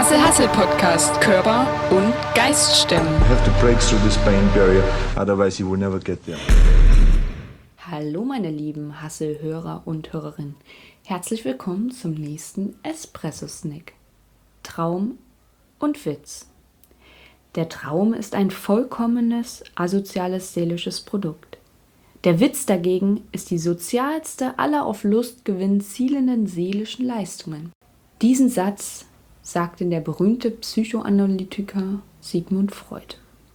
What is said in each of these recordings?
Marcel Hassel Podcast Körper und Geist stemmen. You have to break through this pain barrier, otherwise you will never get there. Hallo meine lieben Hassel-Hörer und Hörerinnen. Herzlich willkommen zum nächsten Espresso-Snack. Traum und Witz. Der Traum ist ein vollkommenes, asoziales seelisches Produkt. Der Witz dagegen ist die sozialste aller auf Lustgewinn zielenden seelischen Leistungen. Diesen Satz sagte der berühmte Psychoanalytiker Sigmund Freud.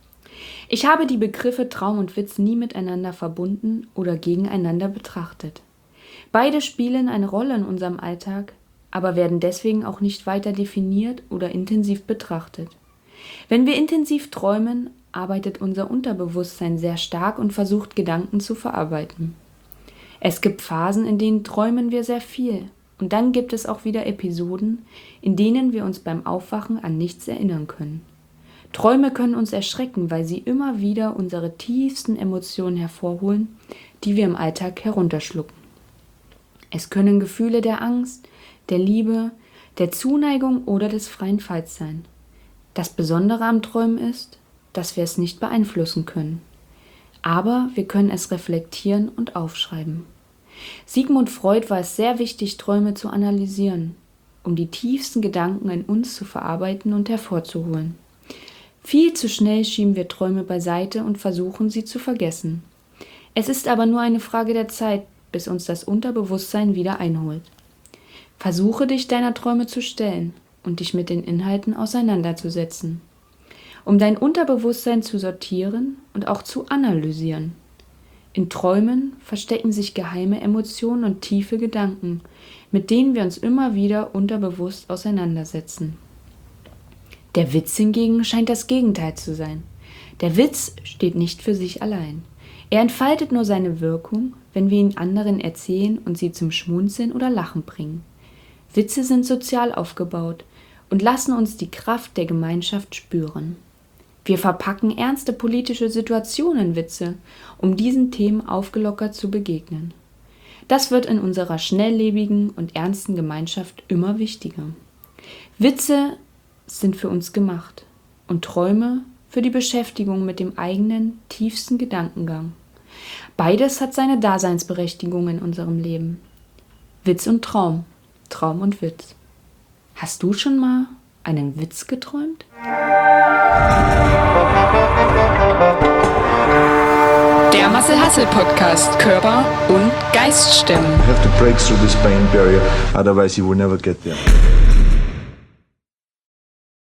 Ich habe die Begriffe Traum und Witz nie miteinander verbunden oder gegeneinander betrachtet. Beide spielen eine Rolle in unserem Alltag, aber werden deswegen auch nicht weiter definiert oder intensiv betrachtet. Wenn wir intensiv träumen, arbeitet unser Unterbewusstsein sehr stark und versucht, Gedanken zu verarbeiten. Es gibt Phasen, in denen träumen wir sehr viel. Und dann gibt es auch wieder Episoden, in denen wir uns beim Aufwachen an nichts erinnern können. Träume können uns erschrecken, weil sie immer wieder unsere tiefsten Emotionen hervorholen, die wir im Alltag herunterschlucken. Es können Gefühle der Angst, der Liebe, der Zuneigung oder des freien Falls sein. Das Besondere am Träumen ist, dass wir es nicht beeinflussen können. Aber wir können es reflektieren und aufschreiben. Sigmund Freud war es sehr wichtig, Träume zu analysieren, um die tiefsten Gedanken in uns zu verarbeiten und hervorzuholen. Viel zu schnell schieben wir Träume beiseite und versuchen, sie zu vergessen. Es ist aber nur eine Frage der Zeit, bis uns das Unterbewusstsein wieder einholt. Versuche dich deiner Träume zu stellen und dich mit den Inhalten auseinanderzusetzen, um dein Unterbewusstsein zu sortieren und auch zu analysieren. In Träumen verstecken sich geheime Emotionen und tiefe Gedanken, mit denen wir uns immer wieder unterbewusst auseinandersetzen. Der Witz hingegen scheint das Gegenteil zu sein. Der Witz steht nicht für sich allein. Er entfaltet nur seine Wirkung, wenn wir ihn anderen erzählen und sie zum Schmunzeln oder Lachen bringen. Witze sind sozial aufgebaut und lassen uns die Kraft der Gemeinschaft spüren. Wir verpacken ernste politische Situationen in Witze, um diesen Themen aufgelockert zu begegnen. Das wird in unserer schnelllebigen und ernsten Gemeinschaft immer wichtiger. Witze sind für uns gemacht und Träume für die Beschäftigung mit dem eigenen, tiefsten Gedankengang. Beides hat seine Daseinsberechtigung in unserem Leben. Witz und Traum, Traum und Witz. Hast du schon mal einen Witz geträumt? Der Marcel Hassel Podcast Körper und Geist stemmen. You have to break through this pain barrier, otherwise you will never get there.